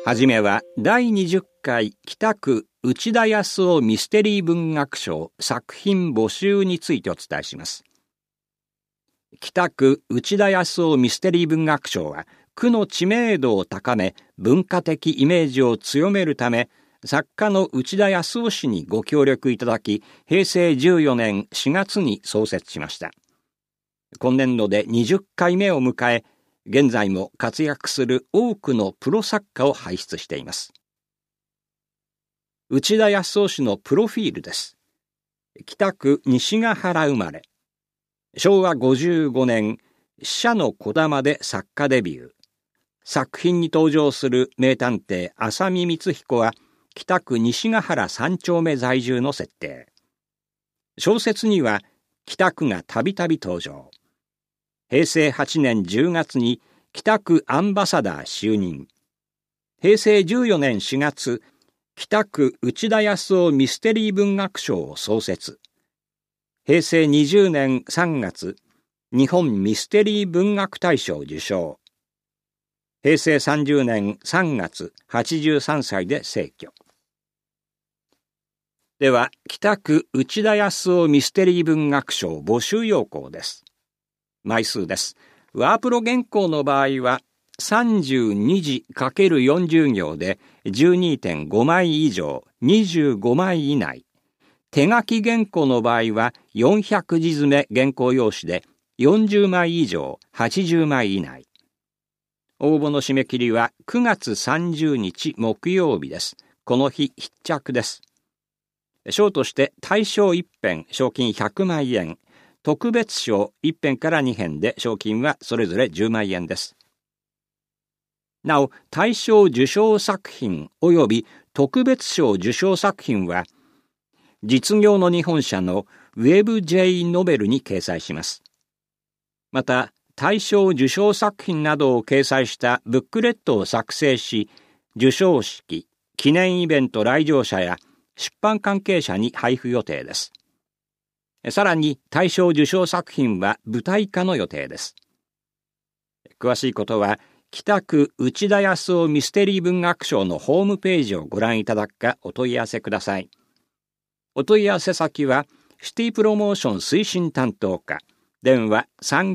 はじめは第20回北区内田康夫ミステリー文学賞作品募集についてお伝えします。北区内田康夫ミステリー文学賞は、区の知名度を高め、文化的イメージを強めるため、作家の内田康夫氏にご協力いただき、平成14年4月に創設しました。今年度で20回目を迎え、現在も活躍する多くのプロ作家を輩出しています。内田康夫氏のプロフィールです。北区西ヶ原生まれ。昭和55年、死者の児玉で作家デビュー。作品に登場する名探偵浅見光彦は、北区西ヶ原3丁目在住の設定。小説には北区がたびたび登場。平成8年10月に北区アンバサダー就任。平成14年4月、北区内田康夫ミステリー文学賞を創設。平成20年3月、日本ミステリー文学大賞受賞。平成30年3月、83歳で逝去。では、北区内田康夫ミステリー文学賞募集要項です。枚数です。ワープロ原稿の場合は、32字 ×40 行で 12.5 枚以上、25枚以内。手書き原稿の場合は、400字詰め原稿用紙で40枚以上、80枚以内。応募の締め切りは9月30日木曜日です。この日必着です。賞として大賞1編賞金100万円、特別賞1編から2編で賞金はそれぞれ10万円です。なお、大賞受賞作品及び特別賞受賞作品は、実業の日本社のウェブ J ノベルに掲載します。また、大賞受賞作品などを掲載したブックレットを作成し、受賞式、記念イベント来場者や出版関係者に配布予定です。さらに大賞受賞作品は舞台化の予定です。詳しいことは北区内田康夫ミステリー文学賞のホームページをご覧いただくかお問い合わせください。お問い合わせ先はシティプロモーション推進担当課、電話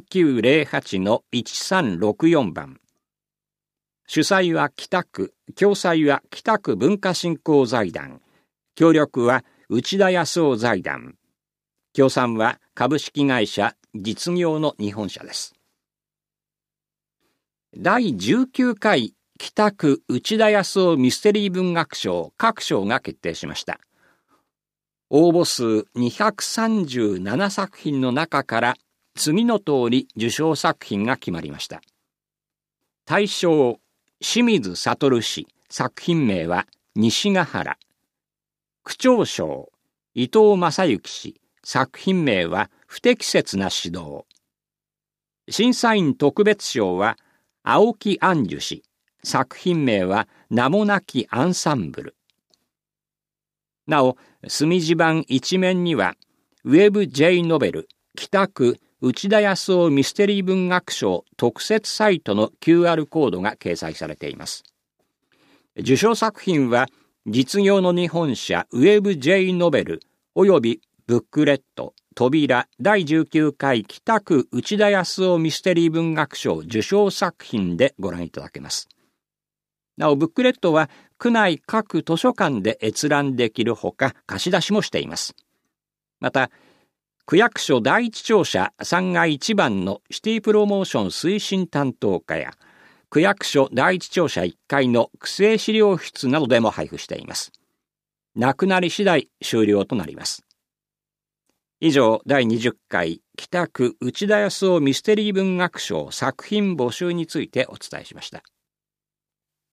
3908-1364 番。主催は北区、共催は北区文化振興財団。協力は内田康夫財団。協賛は株式会社実業の日本社です。第19回北区内田康夫ミステリー文学賞各賞が決定しました。応募数237作品の中から次の通り受賞作品が決まりました。大賞、清水悟氏、作品名は西ヶ原。区長賞、伊藤正幸氏、作品名は不適切な指導。審査員特別賞は青木杏樹氏、作品名は名もなきアンサンブル。なお、隅地版一面にはウェブ J ノベル北区内田康夫ミステリー文学賞特設サイトの QR コードが掲載されています。受賞作品は実業の日本社ウェブ J ノベルおよびブックレット扉第19回北区内田康夫ミステリー文学賞受賞作品でご覧いただけます。なお、ブックレットは区内各図書館で閲覧できるほか貸し出しもしています。また、区役所第一庁舎3階1番のシティプロモーション推進担当課や区役所第一庁舎1階の区政資料室などでも配布しています。なくなり次第終了となります。以上、第20回北区内田康夫ミステリー文学賞作品募集についてお伝えしました。